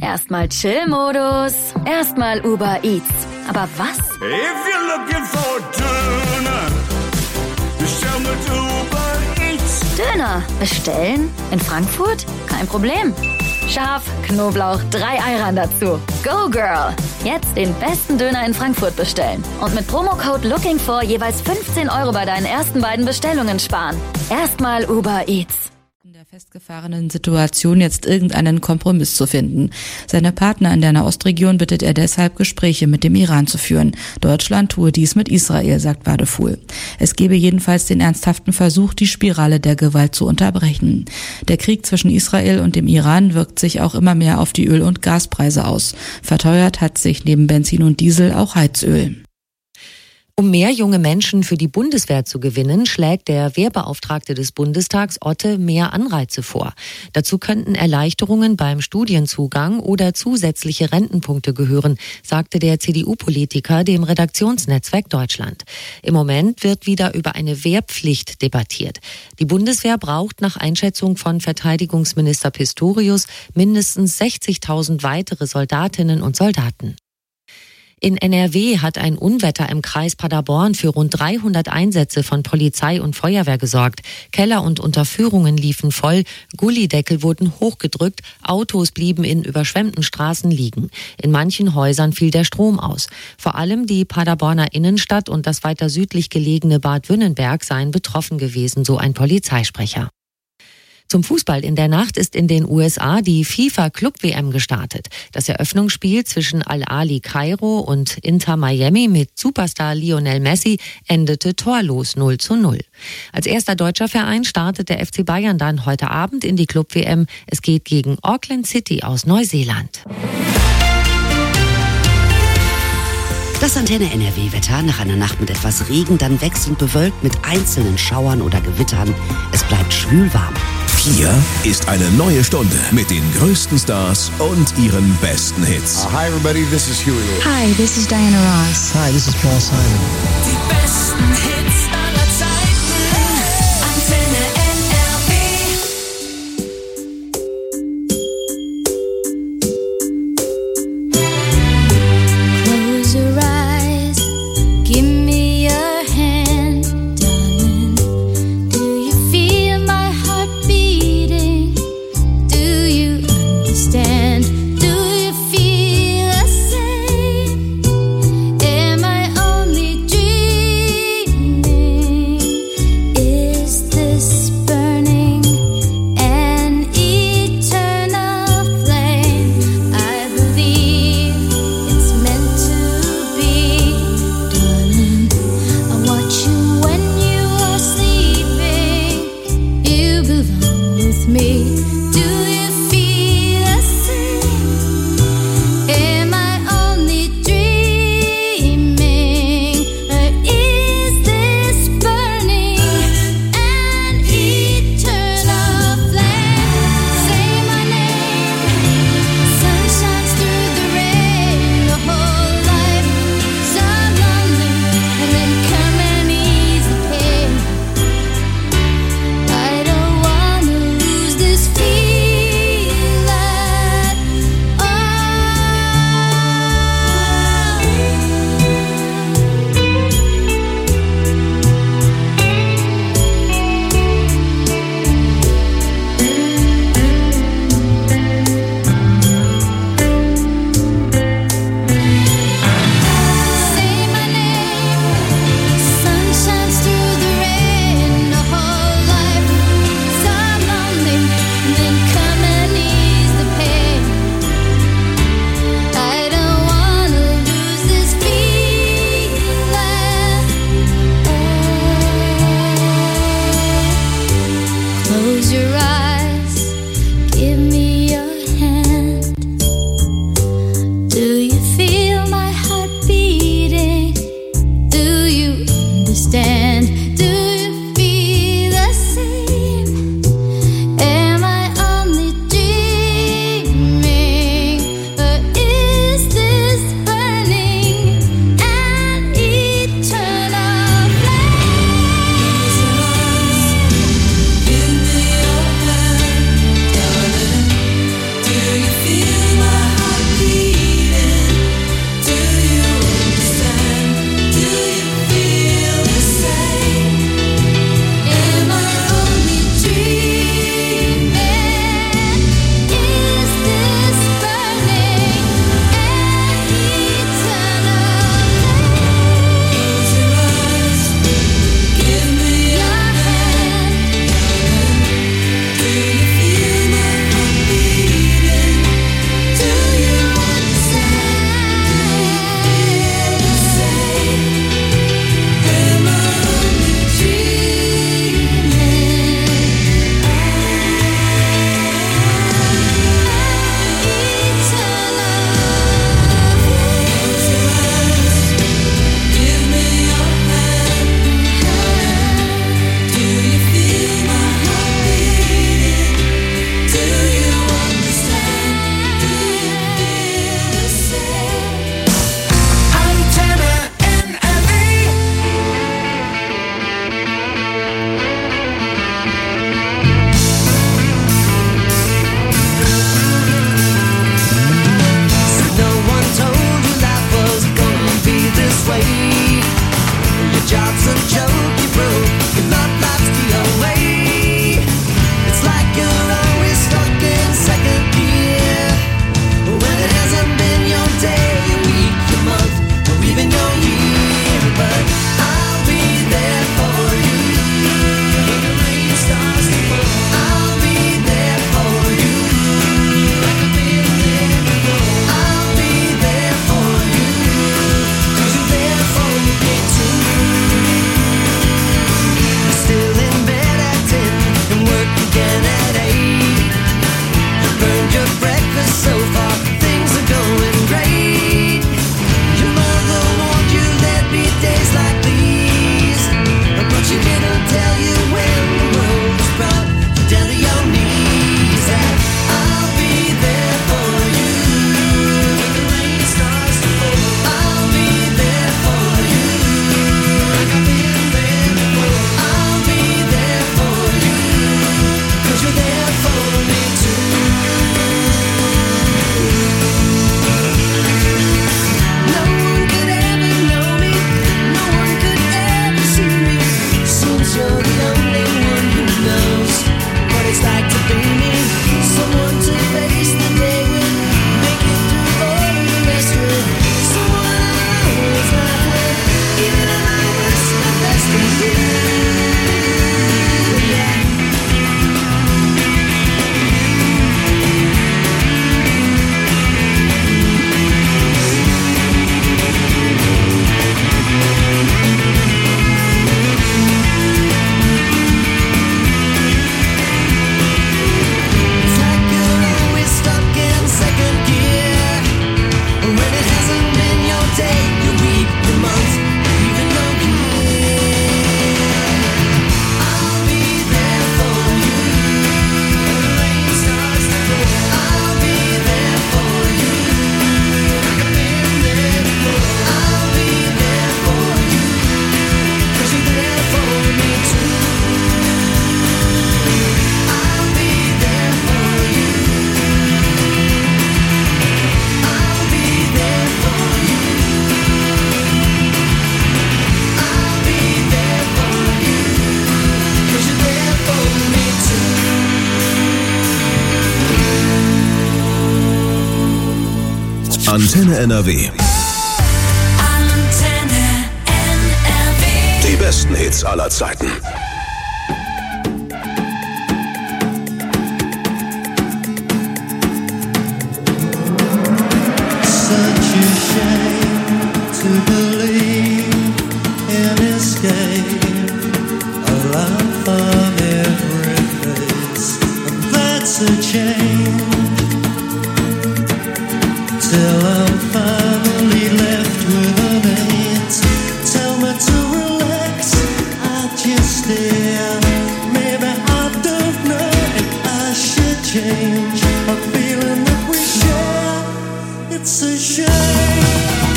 Erstmal Chill-Modus, erstmal Uber Eats. Aber was? If you're looking for Döner, bestell mit Uber Eats. Döner bestellen? In Frankfurt? Kein Problem. Scharf, Knoblauch, 3 Ayran dazu. Go Girl! Jetzt den besten Döner in Frankfurt bestellen. Und mit Promocode LOOKINGFOR jeweils 15 € bei deinen ersten beiden Bestellungen sparen. Erstmal Uber Eats. In der festgefahrenen Situation jetzt irgendeinen Kompromiss zu finden. Seine Partner in der Nahostregion bittet er deshalb, Gespräche mit dem Iran zu führen. Deutschland tue dies mit Israel, sagt Wadefuhl. Es gebe jedenfalls den ernsthaften Versuch, die Spirale der Gewalt zu unterbrechen. Der Krieg zwischen Israel und dem Iran wirkt sich auch immer mehr auf die Öl- und Gaspreise aus. Verteuert hat sich neben Benzin und Diesel auch Heizöl. Um mehr junge Menschen für die Bundeswehr zu gewinnen, schlägt der Wehrbeauftragte des Bundestags Otte mehr Anreize vor. Dazu könnten Erleichterungen beim Studienzugang oder zusätzliche Rentenpunkte gehören, sagte der CDU-Politiker dem Redaktionsnetzwerk Deutschland. Im Moment wird wieder über eine Wehrpflicht debattiert. Die Bundeswehr braucht nach Einschätzung von Verteidigungsminister Pistorius mindestens 60.000 weitere Soldatinnen und Soldaten. In NRW hat ein Unwetter im Kreis Paderborn für rund 300 Einsätze von Polizei und Feuerwehr gesorgt. Keller und Unterführungen liefen voll, Gullideckel wurden hochgedrückt, Autos blieben in überschwemmten Straßen liegen. In manchen Häusern fiel der Strom aus. Vor allem die Paderborner Innenstadt und das weiter südlich gelegene Bad Wünnenberg seien betroffen gewesen, so ein Polizeisprecher. Zum Fußball in der Nacht ist in den USA die FIFA-Club-WM gestartet. Das Eröffnungsspiel zwischen Al-Ahly Kairo und Inter Miami mit Superstar Lionel Messi endete torlos 0:0. Als erster deutscher Verein startet der FC Bayern dann heute Abend in die Club-WM. Es geht gegen Auckland City aus Neuseeland. Das Antenne NRW-Wetter nach einer Nacht mit etwas Regen, dann wechselnd bewölkt mit einzelnen Schauern oder Gewittern. Es bleibt schwül warm. Hier ist eine neue Stunde mit den größten Stars und ihren besten Hits. Hi everybody, this is Huey Lewis. Hi, this is Diana Ross. Hi, this is Paul Simon. Die besten Hits aller Zeiten. Antenne NRW. Close your eyes, give me your hand, darling. Do you feel my heart beating? Do you understand? Do you feel the same? Am I only dreaming? Antenne NRW. Antenne NRW. Die besten Hits aller Zeiten. Such a shame to believe in escape, a laugh on every face, and that's a change. Till I'm finally left with an eight. Tell me to relax, I just stare. Maybe I don't know if I should change. A feeling that we share, it's a shame.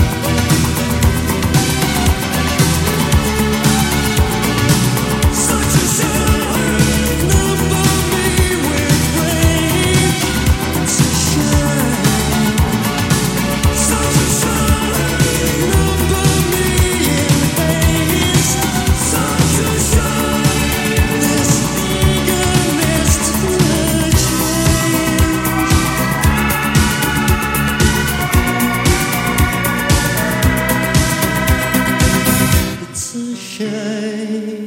Such a shame, not for me with rage. It's a shame. Such a shame, not for me in haste. Such a shame, this eagerness to change. It's a shame.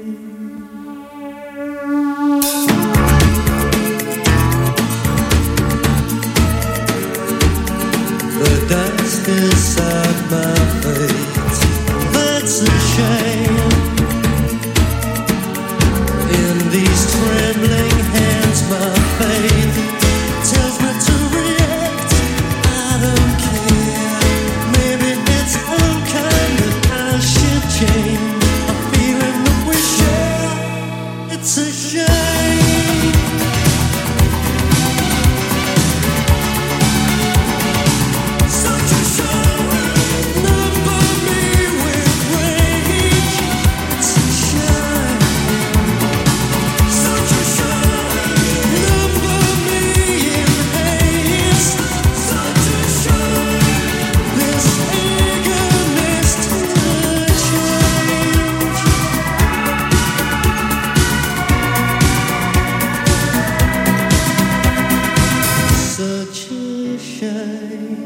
The dust inside my face, that's a shame. In these trembling hands, my faith tells me to react. I don't care. Maybe it's unkind that I should change. A feeling that we share, it's a shame. Such a shame, not for me with rage. It's a shame. Such a shame, not for me in haste. Such a shame, this eagerness to change. Such a shame.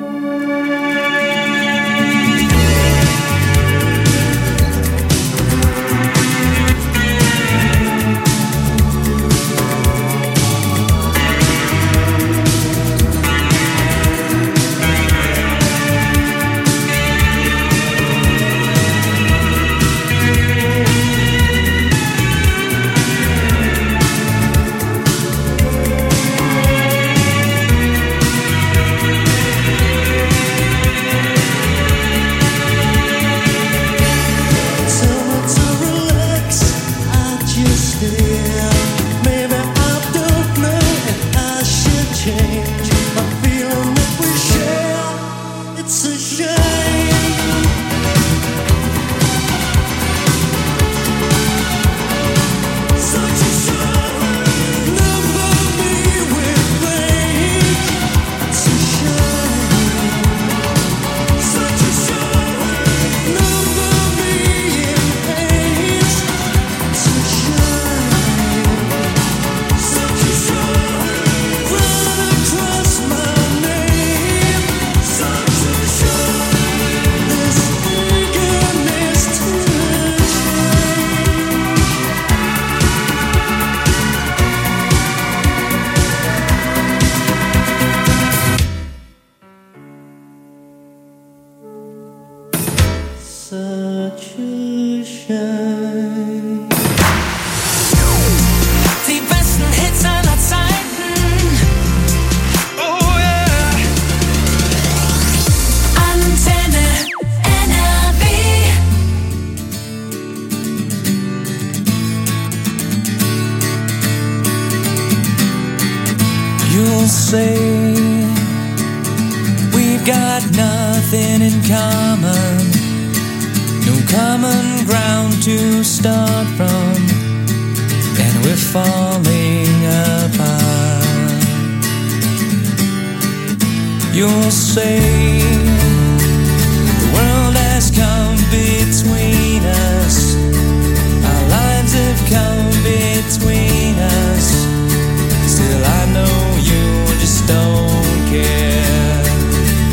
Tell me to relax, I just stare. Maybe I don't know if I should change. A feeling that we share, it's a shame. Such a shame, not for me with rage. It's a shame. Such a shame, not for me in haste. It's a shame. Such a shame, run across my name. Such a shame, this eagerness to change. Such a shame. Die besten Hits aller Zeiten. Oh yeah. Antenne NRW. You'll say we've got nothing in common, no common ground to start from, and we're falling apart. You'll say the world has come between us, our lives have come between us. Still I know you just don't care.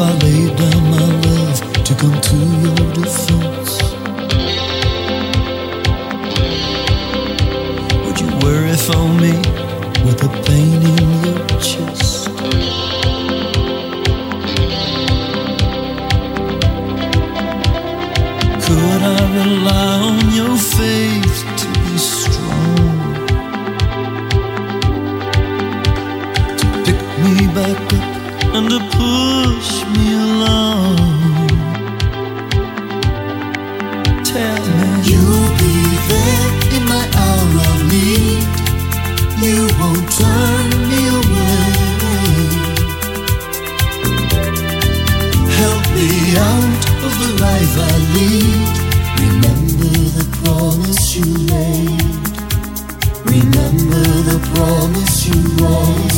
I laid down my love to come to your defense? Would you worry for me with the pain in your chest? Could I rely on your faith to be strong, to pick me back up and to push me along? Tell me you'll be there in my hour of need. You won't turn me away. Help me out of the life I lead. Remember the promise you made. Remember the promise you made.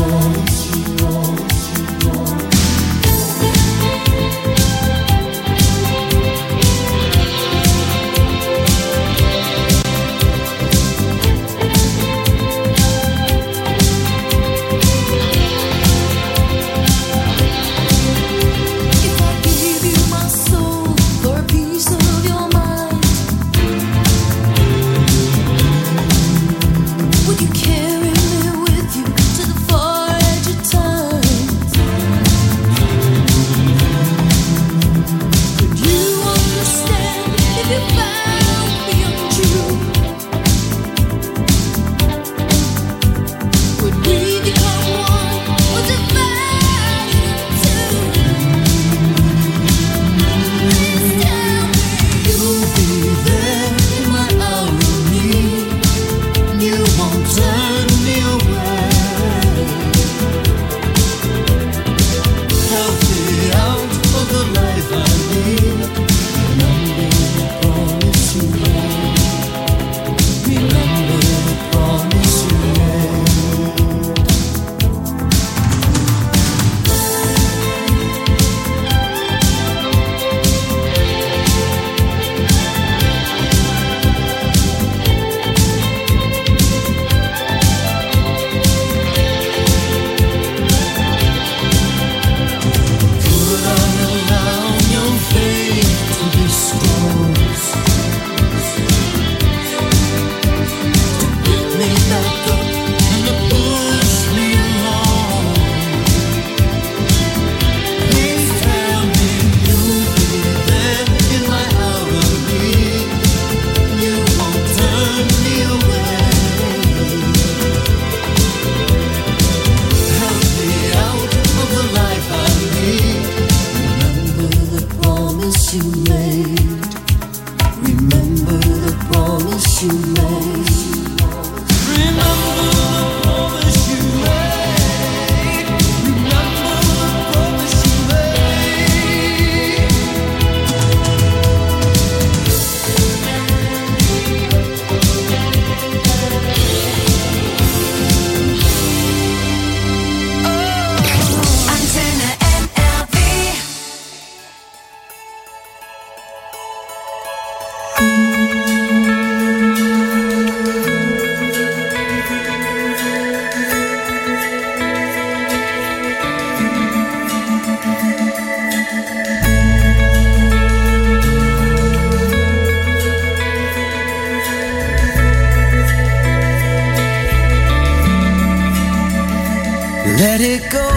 Let it go,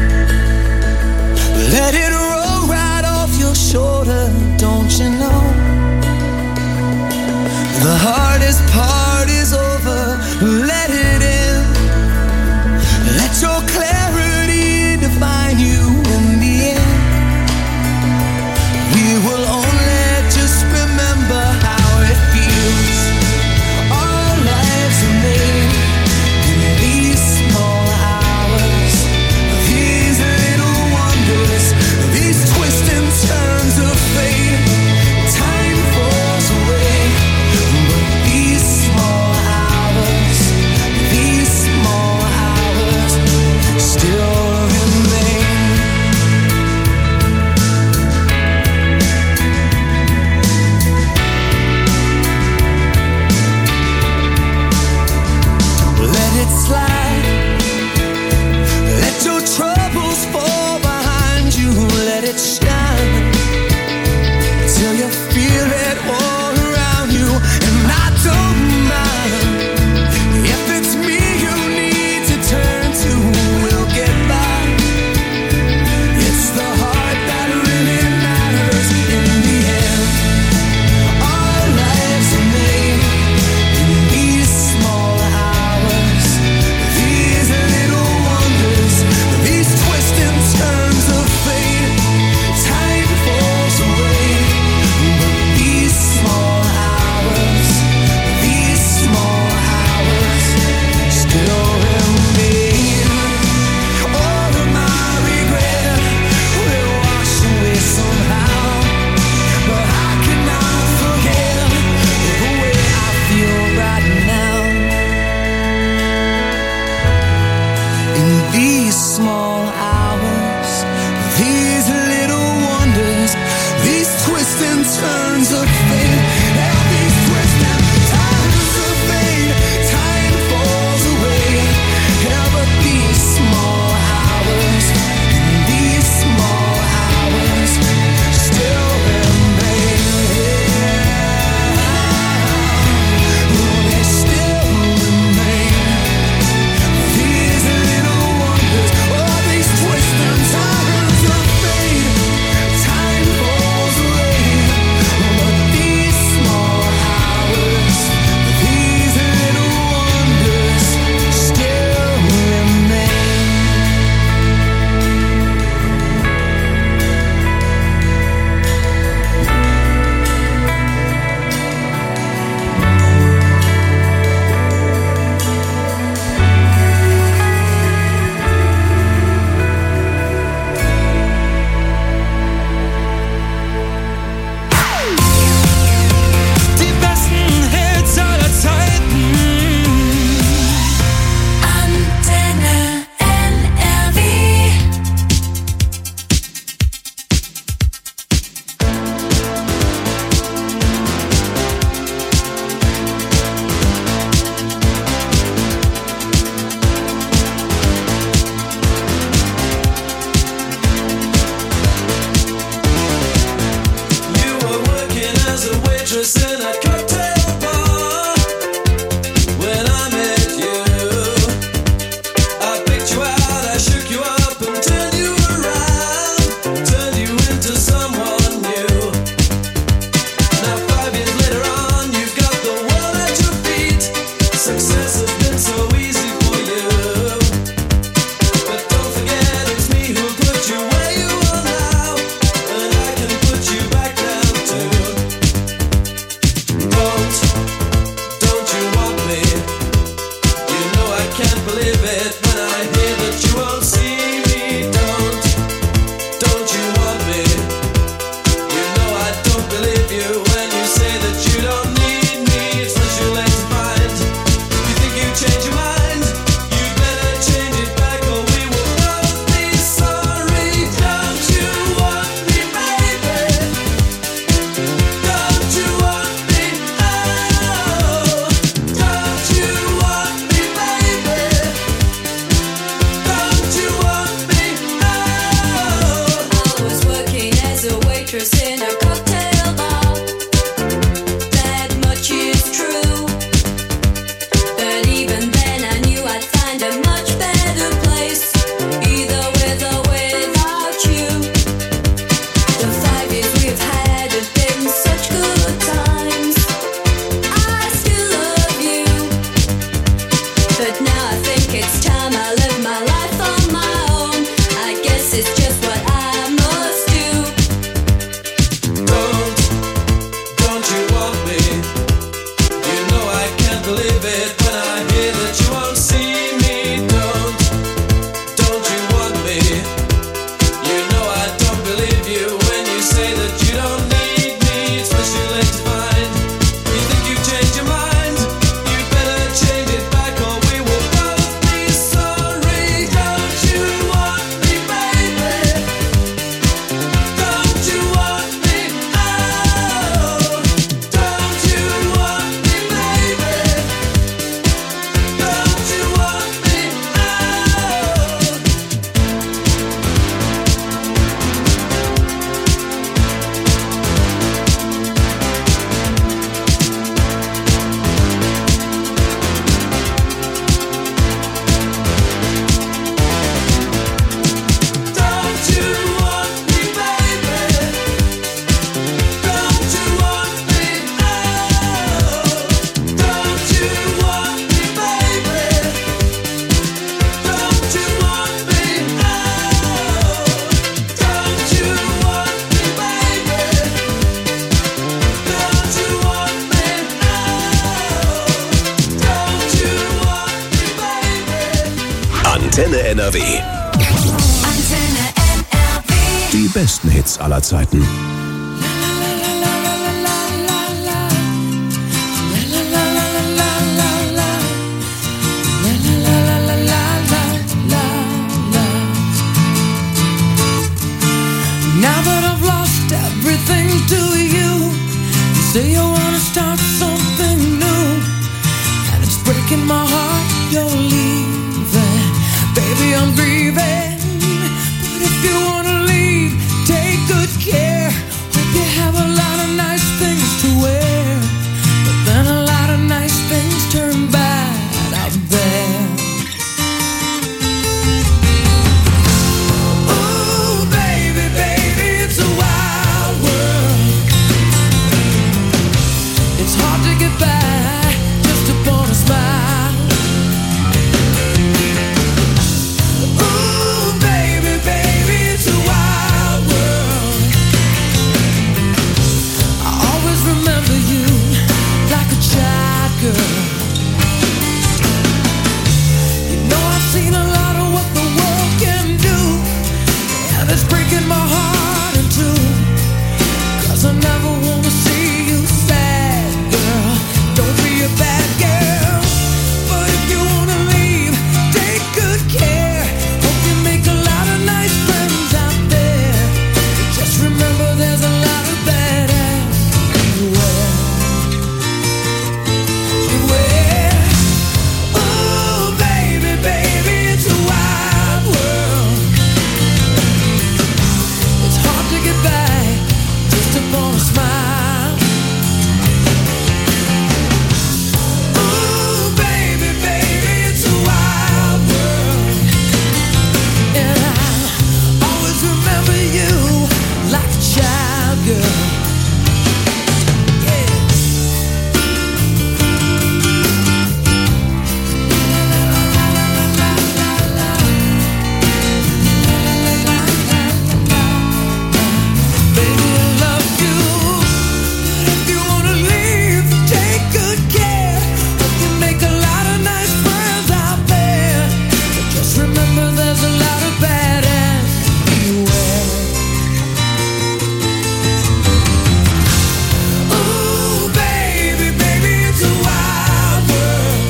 let it roll right off your shoulder, don't you know? The hardest part is over, let it in. Let your clarity define you in the end. We will only just remember how it feels. Our lives are made in these small hours, these little wonders, these twists and turns of fate. Time falls away, but these small let it shine till you feel it all around you. And I don't mind if it's me you need to turn to. We'll get by. It's the heart that really matters in the end. Our lives are made in these small hours, these little wonders, these twists and turns of fate. Time falls away, but these small hours still remain. All of my regret will wash away somehow, but I cannot forget the way I feel right now. In these small hours, these little wonders, these twists and turns of fate, yeah, these twists and turns of fate. Time falls away, yeah, but these small hours, these small hours still remain. Oh, they still remain. These little wonders, oh, these twists and turns of fate. Time falls away, but these NRW. Antenne NRW. Die besten Hits aller Zeiten. Now that I've lost everything to you, you say you wanna start something new, and it's breaking my heart you're leaving. Baby, I'm grieving, but if you wanna leave, take good care. Hope you have a lot of nice things to wear, but then a lot of nice things turn bad out there. It's hard to get by just upon a smile. Ooh, baby, baby, it's a wild world. I always remember you like a child girl. You know I've seen a lot of what the world can do, and it's breaking my heart in two, 'cause I never wanna see you sad, girl. Don't be a bad girl. But if you wanna leave, take good care. Hope you make a lot of nice friends out there. But just remember there's a lot of bad ass everywhere. Beware. Ooh, baby, baby, it's a wild world. It's hard to get by just upon a smile. Ooh, baby, baby, it's a wild world. And I always remember you like a child girl. Yeah. Baby, I love you, but if you wanna leave, take good care. Hope you make a lot of nice friends out there, but just remember there's a lot of bad ass everywhere. Ooh, baby, baby, it's a wild world.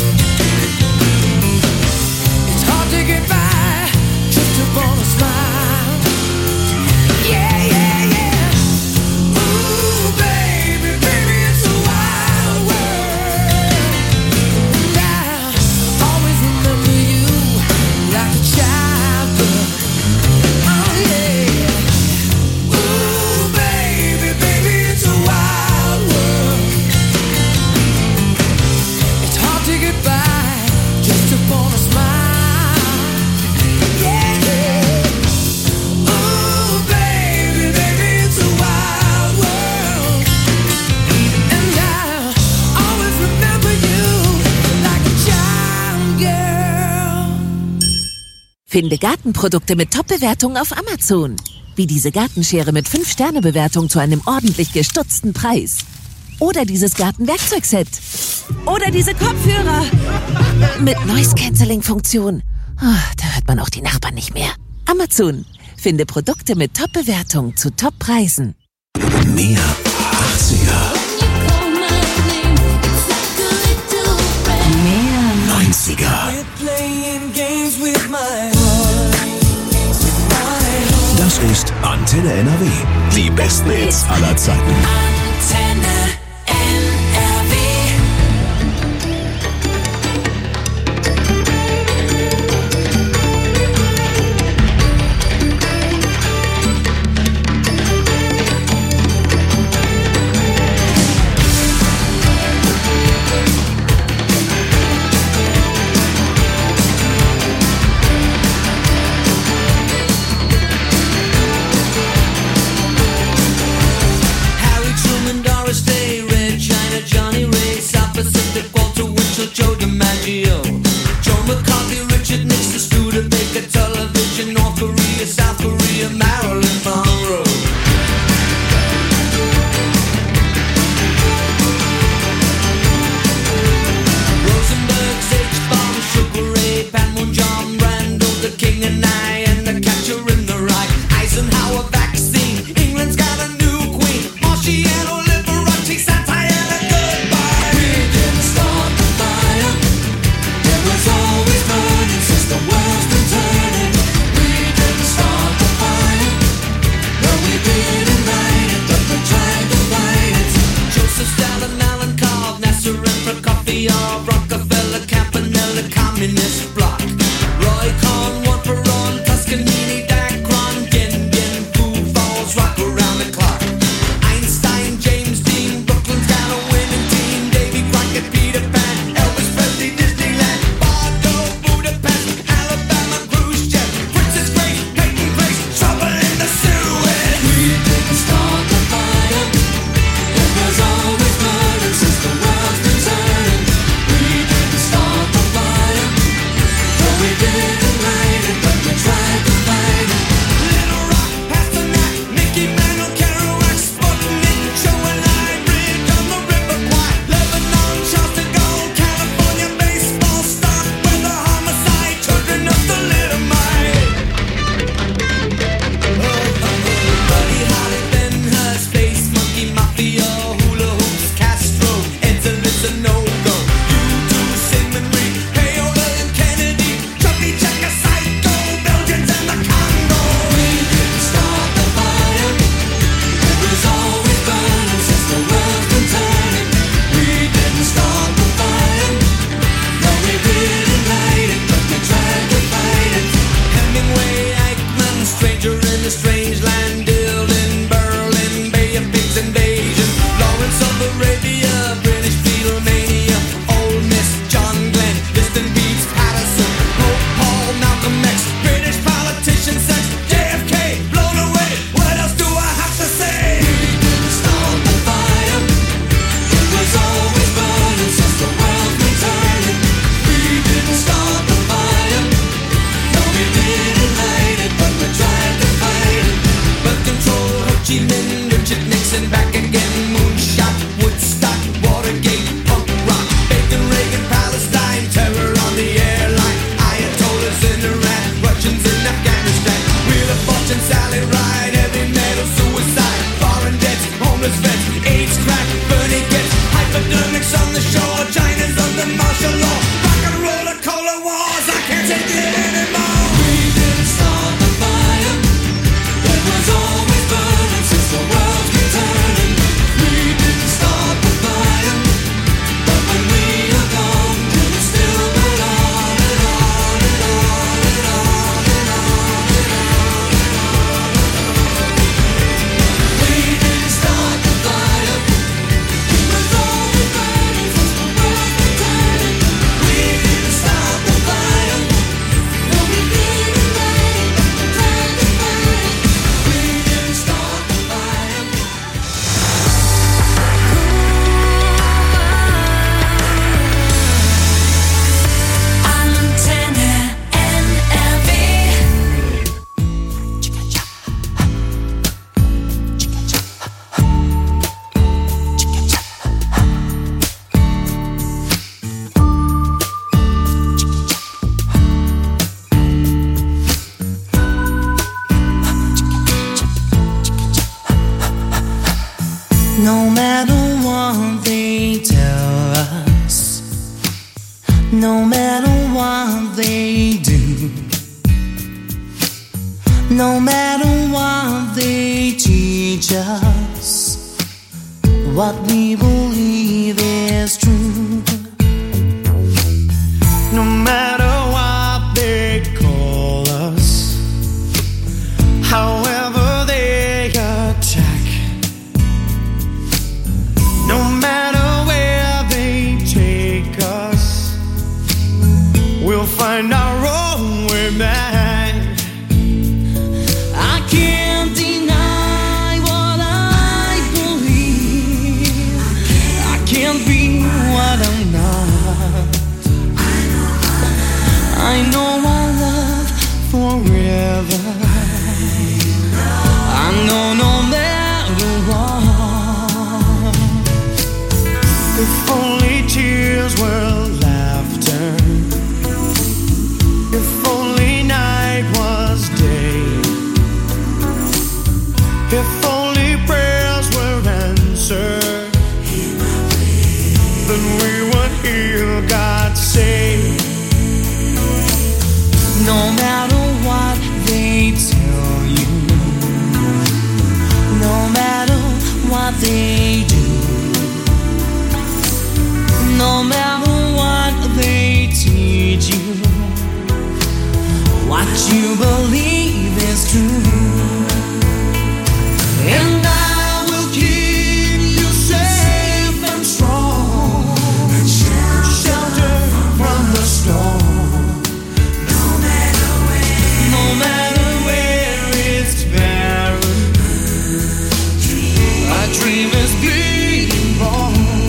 It's hard to get by just upon a smile. Yeah, yeah, yeah. Ooh, baby, baby, it's a wild world. And I always remember you like a child girl. Oh, yeah. Ooh, baby, baby, it's a wild world. It's hard to get by just upon a smile. Yeah, yeah. Ooh, baby, baby, it's a wild world. And I always remember you like a child girl. Finde Gartenprodukte mit Top-Bewertungen auf Amazon. Wie diese Gartenschere mit 5-Sterne-Bewertung zu einem ordentlich gestutzten Preis. Oder dieses Gartenwerkzeugset. Oder diese Kopfhörer mit Noise-Canceling-Funktion. Da hört man auch die Nachbarn nicht mehr. Amazon. Finde Produkte mit Top-Bewertung zu Top-Preisen. Mehr 80er. Mehr 90er. Playing games with my heart. Das ist Antenne NRW. Die besten Hits aller Zeiten. Antenne NRW. Harry Truman, Doris Day. a vaccine. England's got a new queen, Marciano Liberace, Santayana, goodbye. We didn't start the fire, it was always burning since the world's been turning. We didn't start the fire, no we didn't light it, but we tried to fight it. Joseph Stalin, Alan Cobb, Nasser and Prokofiev, Rockefeller, Campanella, Communist Bloc, Roy Cohn, One Perón, Toscanini, Dacron, Gin Gin, Foo Falls, rock around the clock. Einstein, James Dean, Brooklyn's got a winning team. Davy Crockett, Peter Pan, Elvis Presley, Disneyland, Bardo, Budapest, Alabama, Khrushchev, Princess Grace, Peyton Place, trouble in the Suez. We didn't start the fire, it was always burning since the world's been turning. We didn't start the fire, no we didn't light it, but we tried to fight it. Little Rock, Pasternak, Mickey Mantle, Kerouac, Sputnik, Joe and I, Bridge on the River Kwai, Lebanon, Charles de Gaulle, California, baseball start, weather, homicide, children of the Thalidomide. Buddy Holly, Ben Hur, Space Monkey, Mafia, Hula Hoops, Castro, Edsel a no-go. U2, Sigmund Freud, Paola and Kennedy, Chucky Checker, Psycho, Belgians and the Congo. We didn't start the fire, it was always burning since the world's been turning. We didn't start the fire, no we didn't light it, but we tried to fight it. Hemingway, Eichmann, Stranger in a Strange Land, Dylan, Berlin, Bay of Pigs invasion, Lawrence of Arabia, British Beatlemania, Ole Miss, John Glenn, Distant Beats, Patterson, Pope Paul, Malcolm X, British politician sex, JFK, blown away. What else do I have to say? We didn't start the fire, it was always burning since the world's been turning. We didn't start the fire, no we didn't light it, but we tried to fight it. Birth control, Ho Chi Minh, Richard Nixon, back again, moonshot, Woodstock, Watergate, punk rock, Bacon, Reagan, Palestine, terror on the airline, Ayatollahs in Iran, Russians in Afghanistan, Wheel of Fortune, Sally Ride, heavy metal, suicide, foreign debts, homeless vets, AIDS, crack, Bernie gets, hypodermics on the shore, China's under martial law, rock and roller, cola wars, I can't take it anymore. We didn't start the fire, it was always burning since the world's been turning. We didn't start the fire, but when we are gone, will it still burn on and on and on and on and on and on? We didn't start the fire, it was always burning since the world's been turning. We didn't start the fire, no we didn't light it, but we tried to fight it. We didn't start the fire. Antenne NRW. No matter what they tell us, no matter what they do, no matter what they teach us, what we believe is true. No matter what they call us, however they attack, no matter where they take us, we'll find our own way back. I can't deny what I believe. If only prayers were answered, then we would hear God say, no matter what they tell you, no matter what they do, no matter what they teach you, what you believe is true. And I will keep you safe and strong, shelter from the storm. No matter where it's barren, a dream is being born.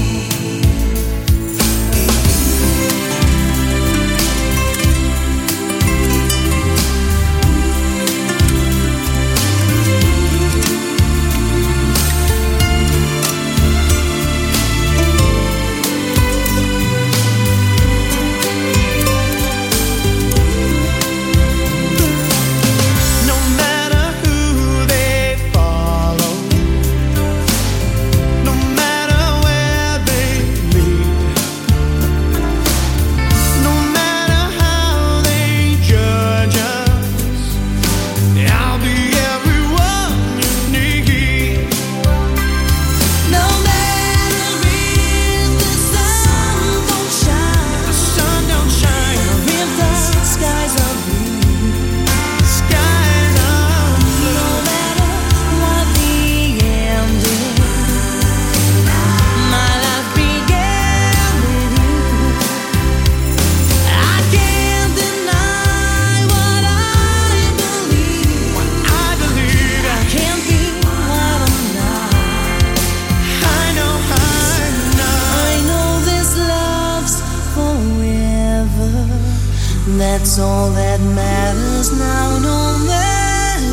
That's all that matters now, no matter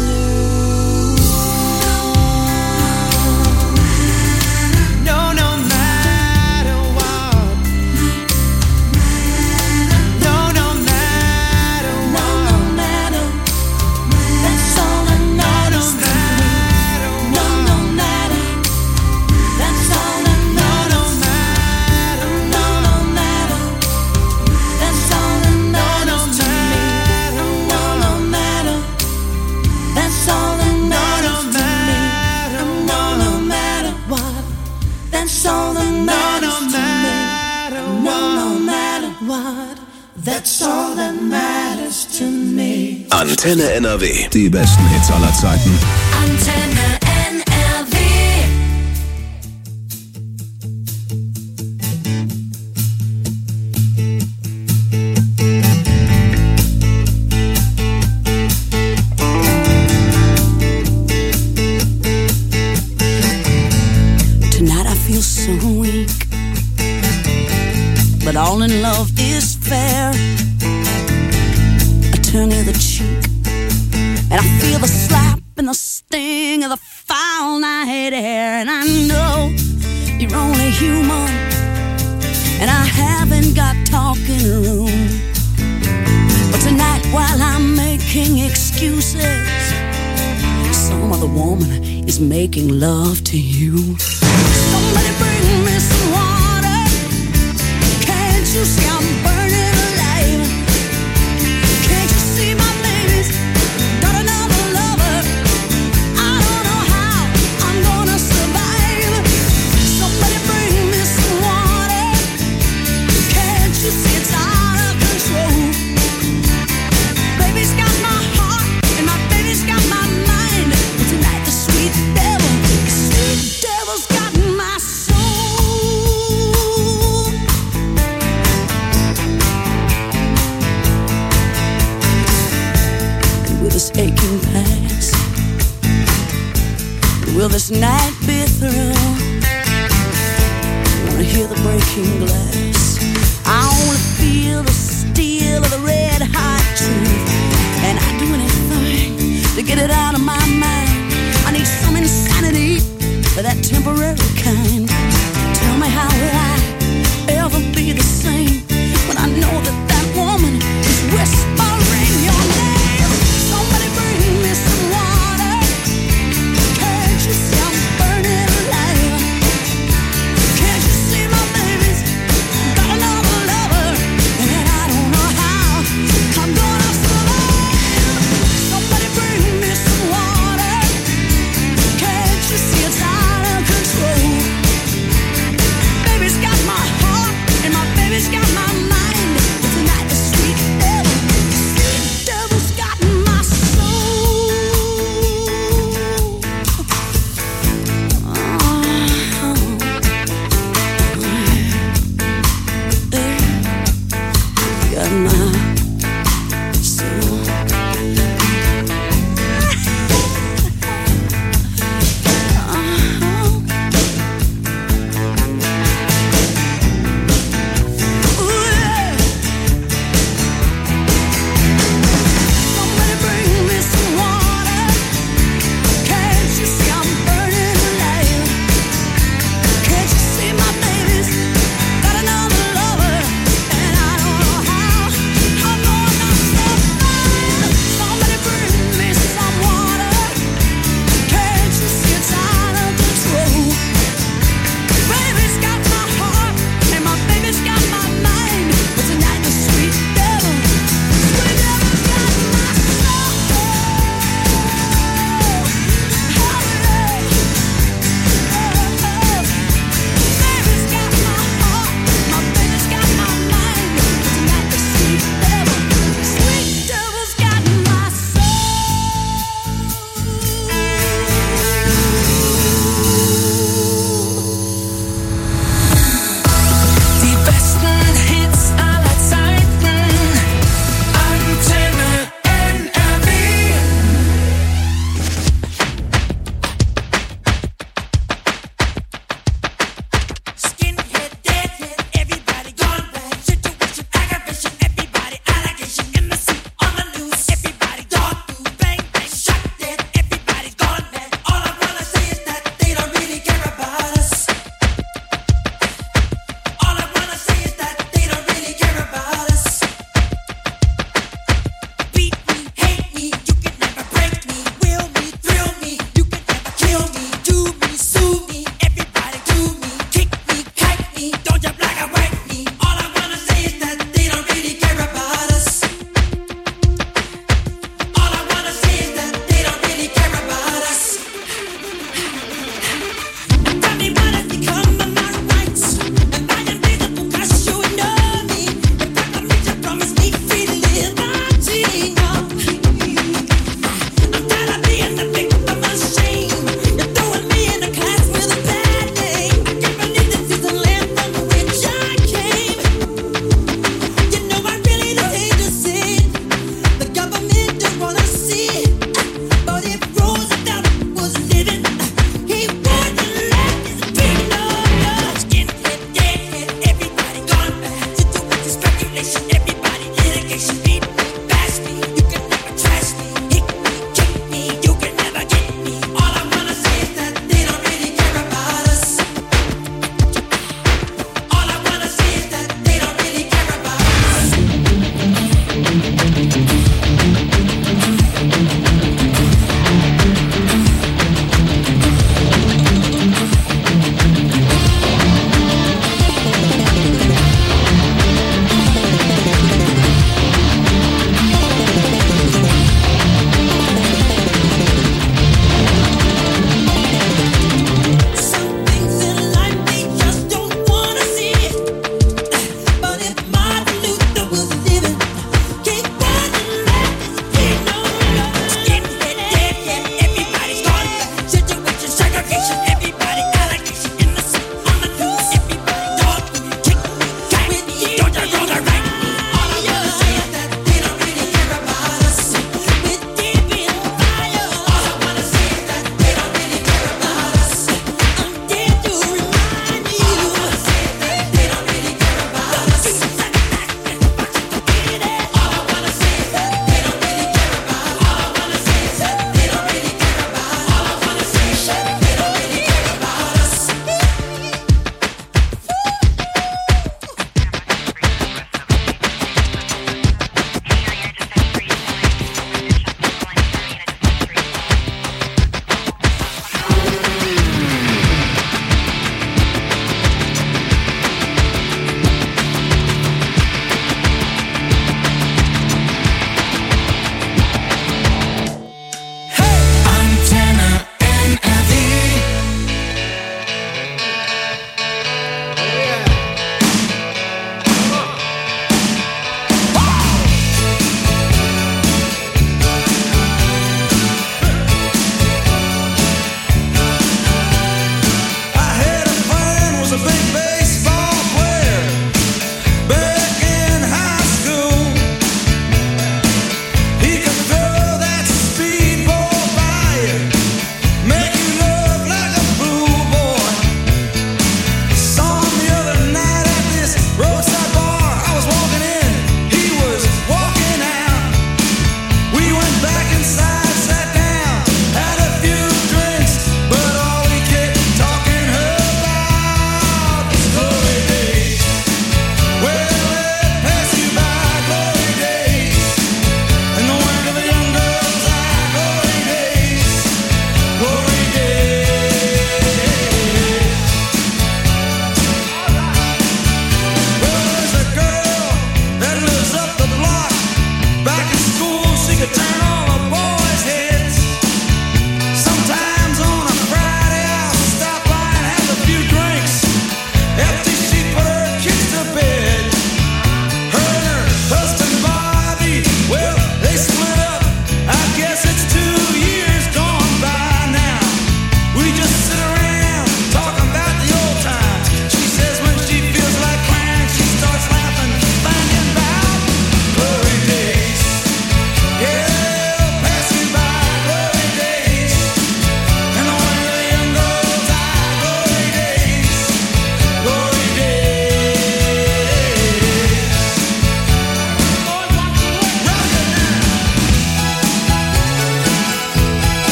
what. No matter what. No matter what. No matter. That's all that matters to me. No matter. That's all that matters. No matter. That's all that matters to me. No matter. That's all that matters to me. No matter what. That's all that matters to me. No matter what. That's all that matters to me. Antenne NRW. Die besten Hits aller Zeiten. Antenne NRW. Tonight I feel so weak, but all in love is fair. I turn the other cheek, and I feel the slap and the sting of the foul night air. And I know you're only human, and I haven't got talking room. But tonight, while I'm making excuses, some other woman is making love to you. Somebody bring me some water. Can't you see I'm burning alive? Can't you see my baby's got another lover? I don't know how I'm gonna survive. Somebody bring me some water. Can't you see it's out of control? Baby's got my heart and my baby's got my mind. And tonight the sweet devil's got my soul. And will this aching pass? Will this night be through? I wanna hear the breaking glass. I wanna feel the steel of the red hot truth. And I'd do anything to get it out of my mind. I need some insanity for that temporary kind. Tell me, how will I ever be the same when I know that that woman is whispering your name? Somebody bring me some water.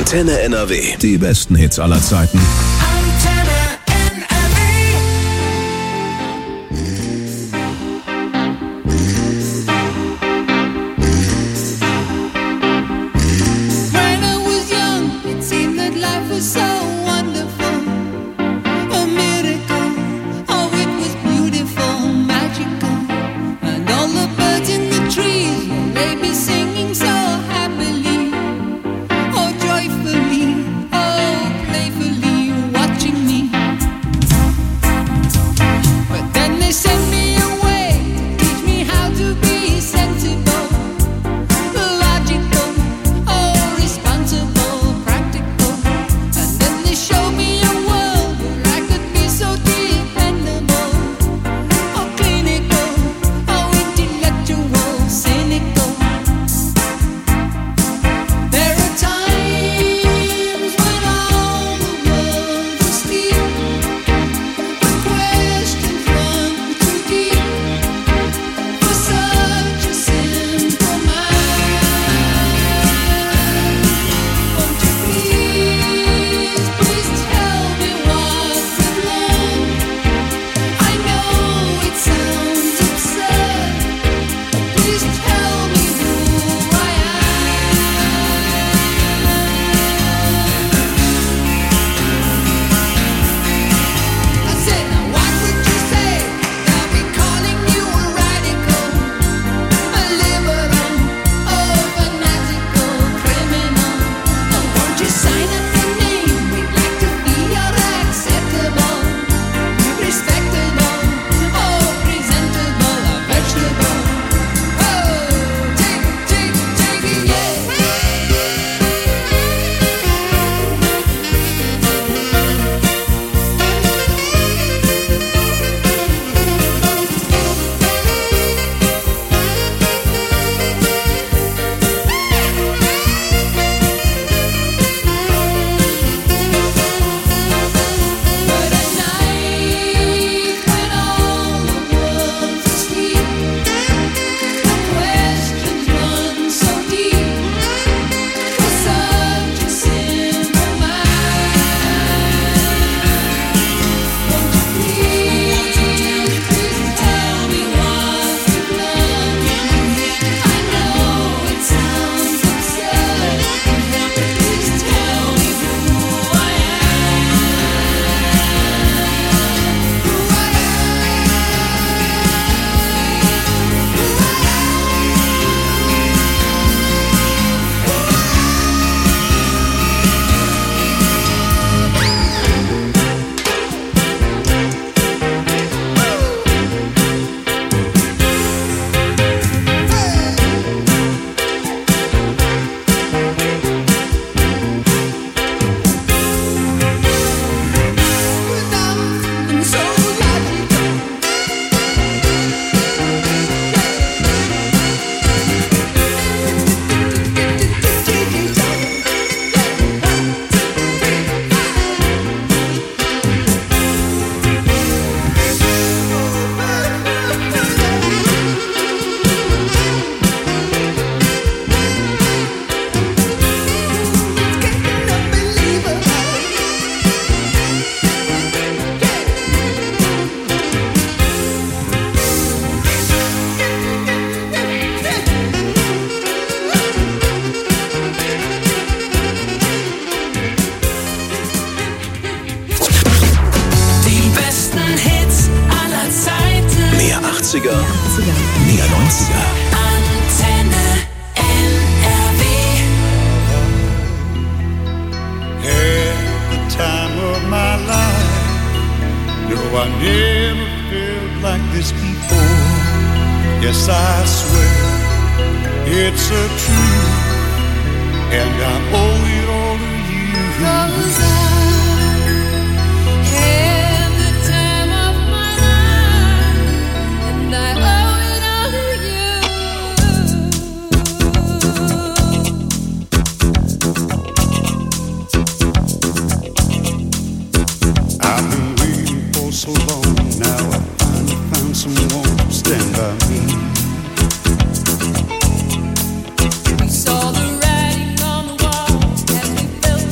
Antenne NRW. Die besten Hits aller Zeiten. Mehr 90er. Antenne NRW. Had the time of my life. No, I never felt like this before. Yes, I swear it's a truth, and I owe it all to you. 'Cause I had the time of my life, and I owe it all to you. I've been waiting for so long. Now I finally found someone to stand by me. We saw the writing on the wall as we felt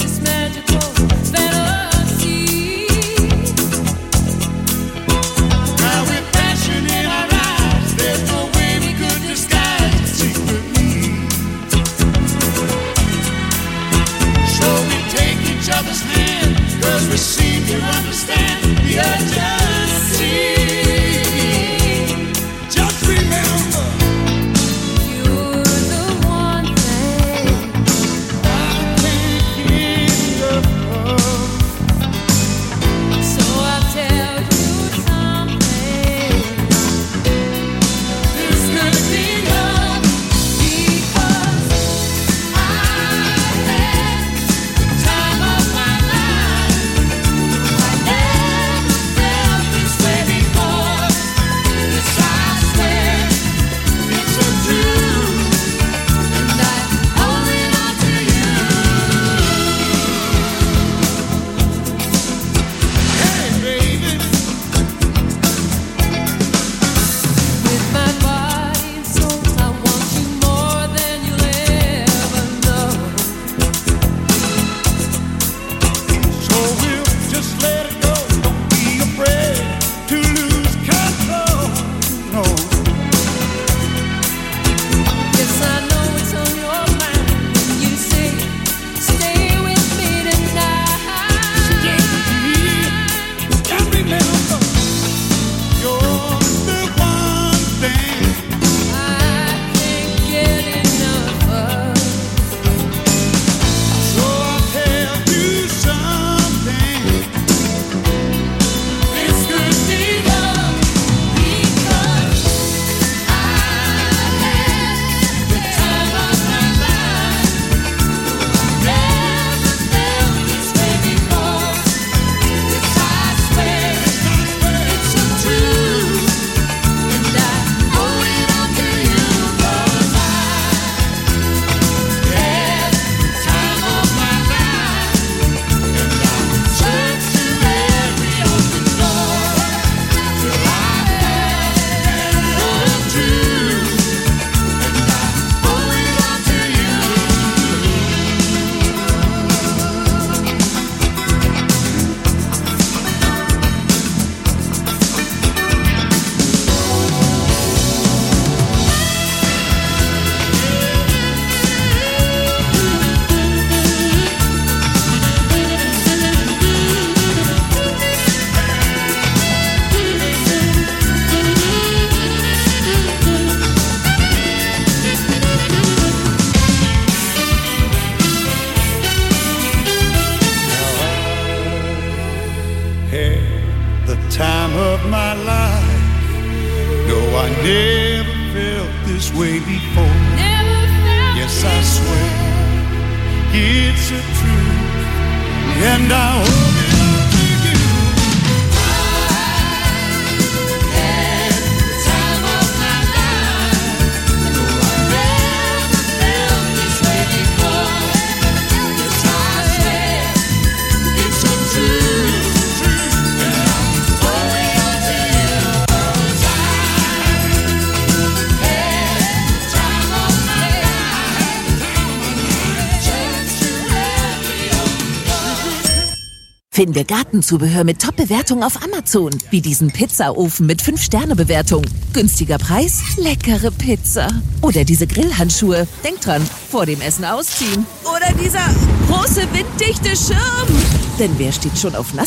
life. No, I never felt this way before. Yes, I swear it's a truth, and I hope it all to you. I had the time of my life. No, I never felt this way before. Yes, I swear it's a truth, and I owe it all to you. 'Cause I had the time of my life. Just to let me know. Finde Gartenzubehör mit Top-Bewertung auf Amazon. Wie diesen Pizzaofen mit 5-Sterne-Bewertung. Günstiger Preis, leckere Pizza. Oder diese Grillhandschuhe. Denk dran, vor dem Essen ausziehen. Oder dieser große winddichte Schirm. Denn wer steht schon auf